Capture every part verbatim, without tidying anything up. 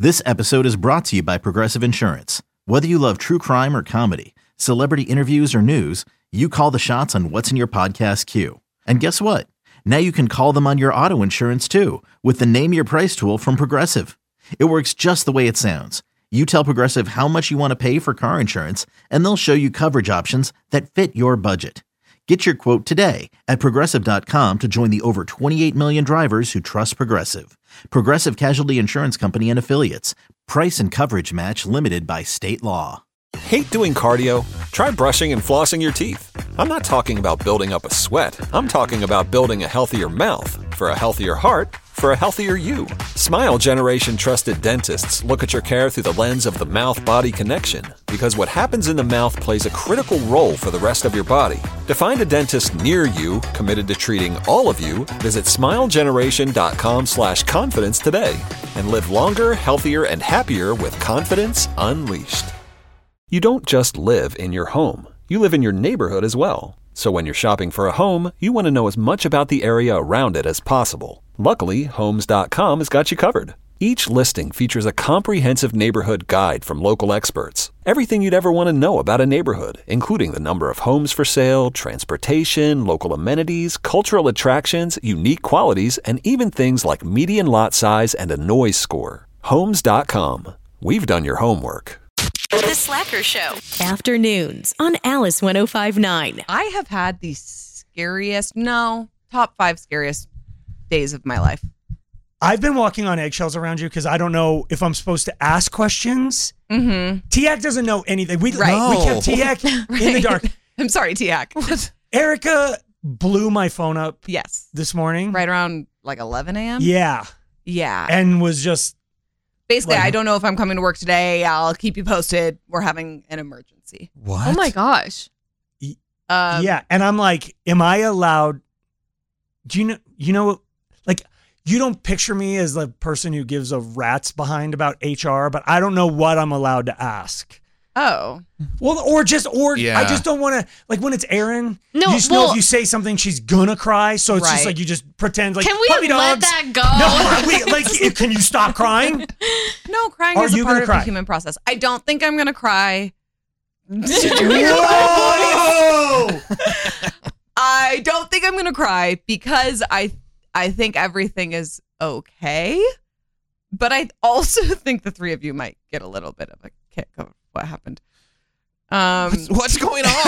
This episode is brought to you by Progressive Insurance. Whether you love true crime or comedy, celebrity interviews or news, you call the shots on what's in your podcast queue. And guess what? Now you can call them on your auto insurance too with the Name Your Price tool from Progressive. It works just the way it sounds. You tell Progressive how much you want to pay for car insurance, and they'll show you coverage options that fit your budget. Get your quote today at Progressive dot com to join the over twenty-eight million drivers who trust Progressive. Progressive Casualty Insurance Company and Affiliates. Price and coverage match limited by state law. Hate doing cardio? Try brushing and flossing your teeth. I'm not talking about building up a sweat. I'm talking about building a healthier mouth. For a healthier heart, for a healthier you. Smile Generation trusted dentists look at your care through the lens of the mouth-body connection, because what happens in the mouth plays a critical role for the rest of your body. To find a dentist near you committed to treating all of you, visit smilegeneration.com slash confidence today and live longer, healthier, and happier with confidence unleashed. You don't just live in your home. You live in your neighborhood as well. So when you're shopping for a home, you want to know as much about the area around it as possible. Luckily, Homes dot com has got you covered. Each listing features a comprehensive neighborhood guide from local experts. Everything you'd ever want to know about a neighborhood, including the number of homes for sale, transportation, local amenities, cultural attractions, unique qualities, and even things like median lot size and a noise score. Homes dot com. We've done your homework. The Slacker Show. Afternoons on Alice one oh five point nine. I have had the scariest, no, top five scariest days of my life. I've been walking on eggshells around you because I don't know if I'm supposed to ask questions. Mm-hmm. T-Hack doesn't know anything. We, right. no. we kept T-Hack right. in the dark. I'm sorry, T-Hack. Erica blew my phone up yes. this morning. Right around like eleven a.m.? Yeah. Yeah. And was just... Basically, like, I don't know if I'm coming to work today. I'll keep you posted. We're having an emergency. What? Oh my gosh. Um, yeah. And I'm like, am I allowed... Do you know... You know... Like... You don't picture me as the person who gives a rat's behind about H R, but I don't know what I'm allowed to ask. Oh. Well, or just, or Yeah. I just don't want to, like when it's Erin, No, you just well- know if you say something, she's gonna cry. So it's just Right. like, you just pretend like, Can we puppy let dogs. that go? No, we, like, can you stop crying? No, crying Are is a you part gonna of cry? the human process. I don't think I'm going to cry. Whoa! I don't think I'm going to cry because I I think everything is okay. But I also think the three of you might get a little bit of a kick of what happened. Um, What's, what's going on?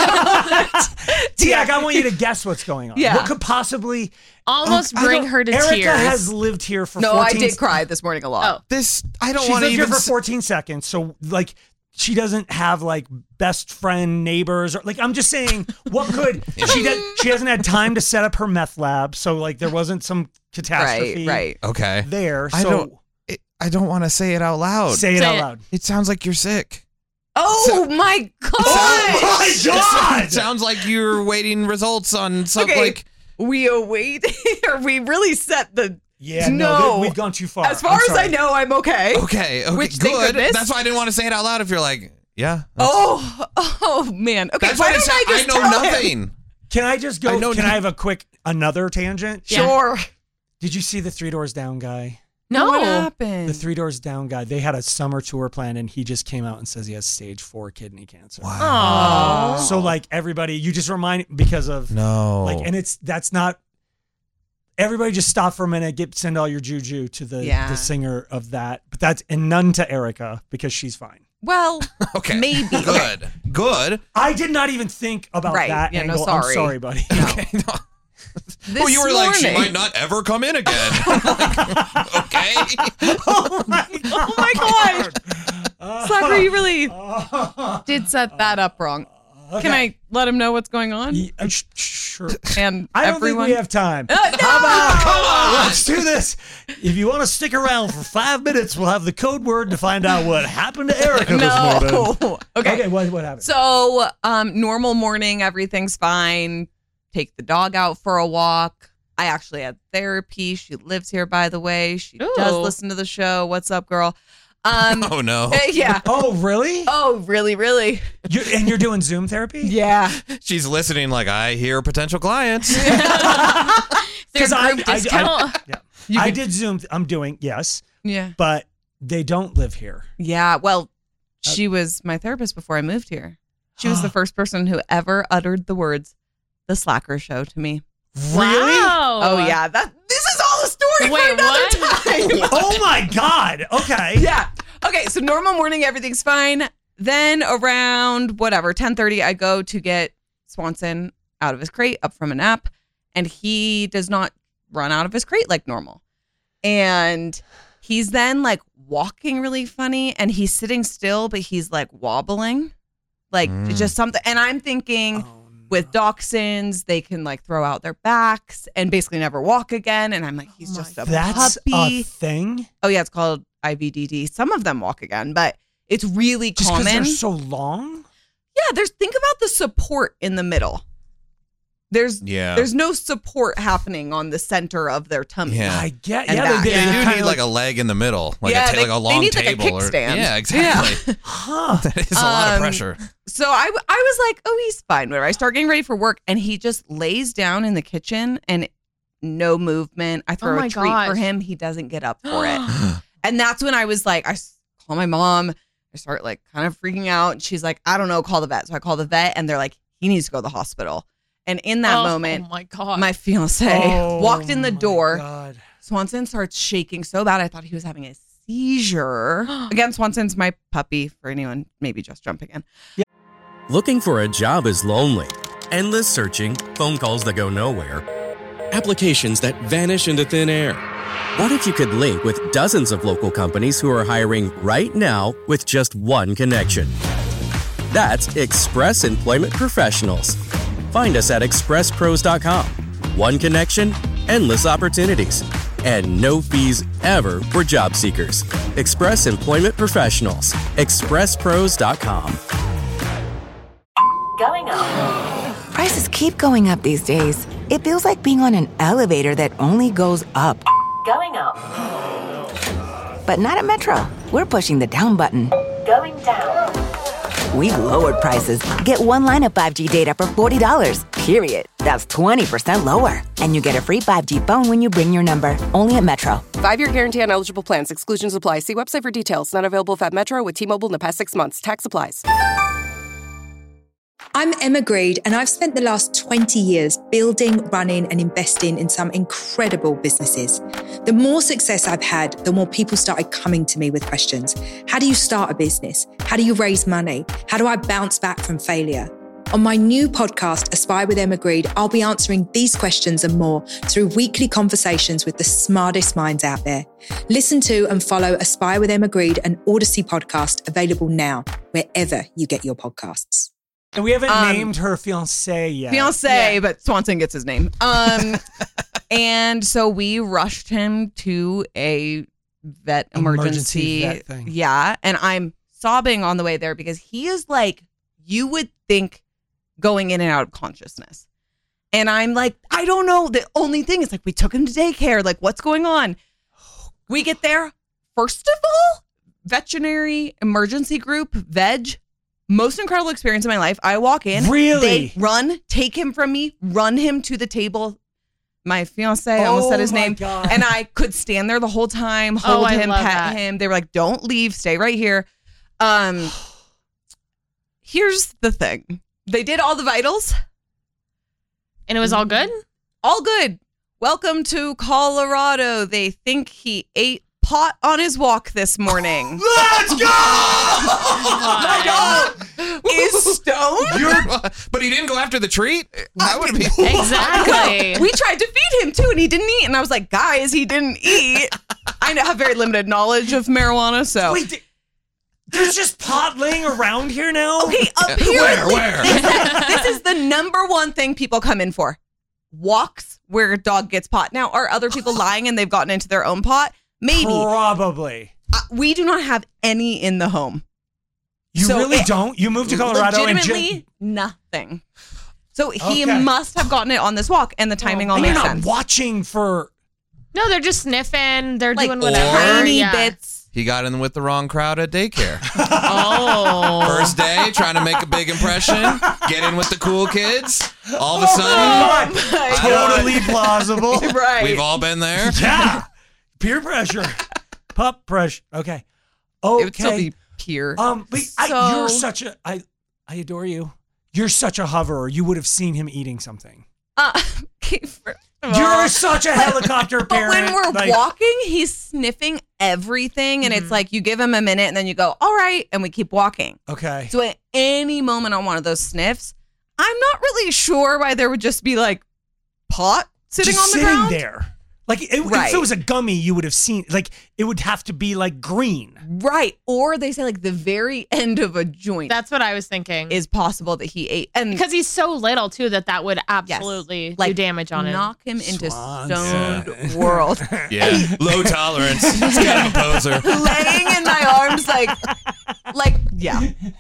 Tiak, I want you to guess what's going on. Yeah. What could possibly Almost Oh, I bring don't- her to Erica tears. has lived here for no, fourteen I did cry this morning a lot. Oh. This, I don't She's want to lived here even... for s- fourteen seconds, so like she doesn't have like best friend neighbors or like I'm just saying what could she does, she hasn't had time to set up her meth lab, so like there wasn't some catastrophe Right, right. Okay. there. So I don't, it, I don't want to say it out loud. say it Say out it. loud. It sounds like you're sick. Oh my god! Oh my God! It sounds like you're waiting results on something Okay. like... We await, or we really set the. Yeah, no, No. th- we've gone too far. As far I'm as sorry. I know, I'm okay. Okay, okay, Which, thank good. goodness. That's why I didn't want to say it out loud if you're like, yeah. That's, Oh, oh man. Okay, that's why what it don't sounds... I I just know tell him? nothing. Can I just go? I know can no- I have a quick another tangent? Yeah. Sure. Did you see the Three Doors Down guy? No. What happened? The Three Doors Down guy. They had a summer tour plan, and he just came out and says he has stage four kidney cancer. Wow. Oh. So like everybody, you just remind because of No. like, and it's that's not. Everybody, just stop for a minute. Get send all your juju to the Yeah. the singer of that, but that's and none to Erica because she's fine. Well, Okay. maybe. Good. Good. I did not even think about Right. that Yeah, no, angle. I'm sorry. sorry, buddy. Okay. No. This Well, you were like, she morning- might not ever come in again. Okay. oh my Oh my god! Slacker, you really did set that up wrong. Can I let him know what's going on? Yeah, uh, sh- sure. And I don't everyone. think we have time. Uh, no! How about, come on, let's do this. If you want to stick around for five minutes, we'll have the code word to find out what happened to Erica this morning. No. Okay. Okay, what, what happened? So, um, normal morning, everything's fine. Take the dog out for a walk. I actually had therapy. She lives here, by the way. She Ooh. does listen to the show. What's up, girl? Um, Oh, no. uh, yeah. Oh, really? Oh, really, really? You and you're doing Zoom therapy? Yeah. She's listening like, I hear potential clients. Their I- group I- I- discount. Yeah. I did Zoom. I'm doing, yes. Yeah. But They don't live here. Yeah. Well, she was my therapist before I moved here. She was the first person who ever uttered the words, "The Slacker Show" to me. Really? Wow. Oh, yeah. That This is all a story Wait, for another what? time. Oh my God. Okay. Yeah. Okay. So normal morning, everything's fine. Then around whatever, ten thirty, I go to get Swanson out of his crate, up from a nap, and he does not run out of his crate like normal. And he's then like walking really funny, and he's sitting still, but he's like wobbling, like Mm. just something. And I'm thinking with dachshunds, they can like throw out their backs and basically never walk again. And I'm like, he's just a That's puppy. a thing? Oh yeah, it's called I V D D. Some of them walk again, but it's really Just because common. they're so long? Yeah, there's think about the support in the middle. There's Yeah. there's no support happening on the center of their tummy. Yeah. I get, And yeah. back. They, They they, do kinda need like a leg in the middle, like Yeah, a ta- they- like a they long need, like, a table, or kickstand. yeah, exactly. huh. That is a lot of Um, pressure. So I, w- I was like, oh, he's fine. Whatever. I start getting ready for work, and he just lays down in the kitchen and no movement. I throw Oh my a treat gosh. for him. He doesn't get up for it. And that's when I was like, I s- call my mom. I start like kind of freaking out. She's like, I don't know, call the vet. So I call the vet, and they're like, he needs to go to the hospital. And in that oh, moment, Oh my God. my fiance Oh, walked in the my door. God. Swanson starts shaking so bad I thought he was having a seizure. Again, Swanson's my puppy, for anyone maybe just jumping in. Looking for a job is lonely. Endless searching, phone calls that go nowhere, applications that vanish into thin air. What if you could link with dozens of local companies who are hiring right now with just one connection? That's Express Employment Professionals. Find us at express pros dot com. One connection, endless opportunities, and no fees ever for job seekers. Express Employment Professionals. express pros dot com. Going up. Prices keep going up these days. It feels like being on an elevator that only goes up. Going up. But not at Metro. We're pushing the down button. Going down. We've lowered prices. Get one line of five G data for forty dollars, period. That's twenty percent lower. And you get a free five G phone when you bring your number. Only at Metro. Five-year guarantee on eligible plans. Exclusions apply. See website for details. Not available at Metro with T-Mobile in the past six months. Tax applies. I'm Emma Greed, and I've spent the last twenty years building, running, and investing in some incredible businesses. The more success I've had, the more people started coming to me with questions. How do you start a business? How do you raise money? How do I bounce back from failure? On my new podcast, Aspire with Emma Greed, I'll be answering these questions and more through weekly conversations with the smartest minds out there. Listen to and follow Aspire with Emma Greed, an Odyssey podcast, available now, wherever you get your podcasts. And we haven't Um, named her fiance yet. Fiance, but Swanson gets his name. Um, and so we rushed him to a vet Emergency emergency. vet thing. Yeah. And I'm sobbing on the way there because he is like, you would think going in and out of consciousness. And I'm like, I don't know. The only thing is like, we took him to daycare. Like, what's going on? We get there. First of all, veterinary emergency group, veg. Most incredible experience of my life. I walk in. Really? They run, take him from me, run him to the table. My fiance, I almost Oh said his my name. God. And I could stand there the whole time, Oh, hold I him, love pet that. him. They were like, don't leave, stay right here. Um, here's the thing. They did all the vitals. And it was all good? All good. Welcome to Colorado. They think he ate pot on his walk this morning. Let's go! My dog is stoned. But he didn't go after the treat? That would be Exactly. We tried to feed him too, and he didn't eat. And I was like, guys, he didn't eat. I have very limited knowledge of marijuana, so. Wait, th- there's just pot laying around here now? Okay, apparently, Where, where? This, is, this is the number one thing people come in for. Walks where a dog gets pot. Now, are other people lying and they've gotten into their own pot? Maybe. Probably. Uh, we do not have any in the home. You So really it- don't? You moved to Colorado and Legitimately just... nothing. So he Okay. must have gotten it on this walk, and the timing all And you're makes not sense. watching for... No, they're just sniffing. They're Like doing whatever. tiny Yeah. bits. He got in with the wrong crowd at daycare. Oh. First day, trying to make a big impression, get in with the cool kids. All of a sudden, my Totally plausible. Right. we've all been there. Yeah. Peer pressure. Pup pressure. Okay. Okay. It would still be pure. Um, but I, So- you're such a I I adore you. You're such a hoverer. You would have seen him eating something. Uh, first of You're all- such a helicopter But parent. when we're like- walking, he's sniffing everything, and it's like you give him a minute, and then you go, "All right," and we keep walking. Okay. So at any moment on one of those sniffs, I'm not really sure why there would just be like pot sitting just on the sitting ground. there. Like it, if Right. it was a gummy, you would have seen. Like it would have to be like green. Right. Or they say like the very end of a joint. That's what I was thinking. Is possible that he ate, and because he's so little too that that would absolutely do like, damage on him. knock him into Swanson. stoned world. Yeah, low tolerance. He's kind of a poser. Laying in my arms, like, like, yeah.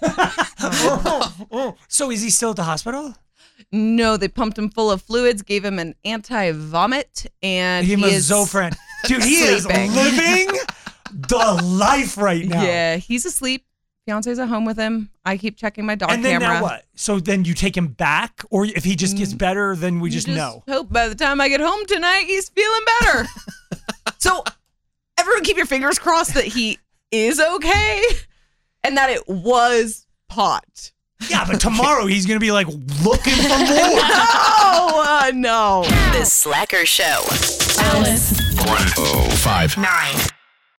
So is he still at the hospital? No, they pumped him full of fluids, gave him an anti-vomit, and He he, was is Zofran. Dude, he is sleeping. living the life right now. Yeah, he's asleep. Fiance's at home with him. I keep checking my dog And then camera. now what? So then you take him back, or if he just gets better, then we You just, know. Hope by the time I get home tonight, he's feeling better. So everyone keep your fingers crossed that he is okay and that it was pot. Yeah, but tomorrow he's gonna be like looking for more. No, uh, no. The Slacker Show. Alice. one oh five nine.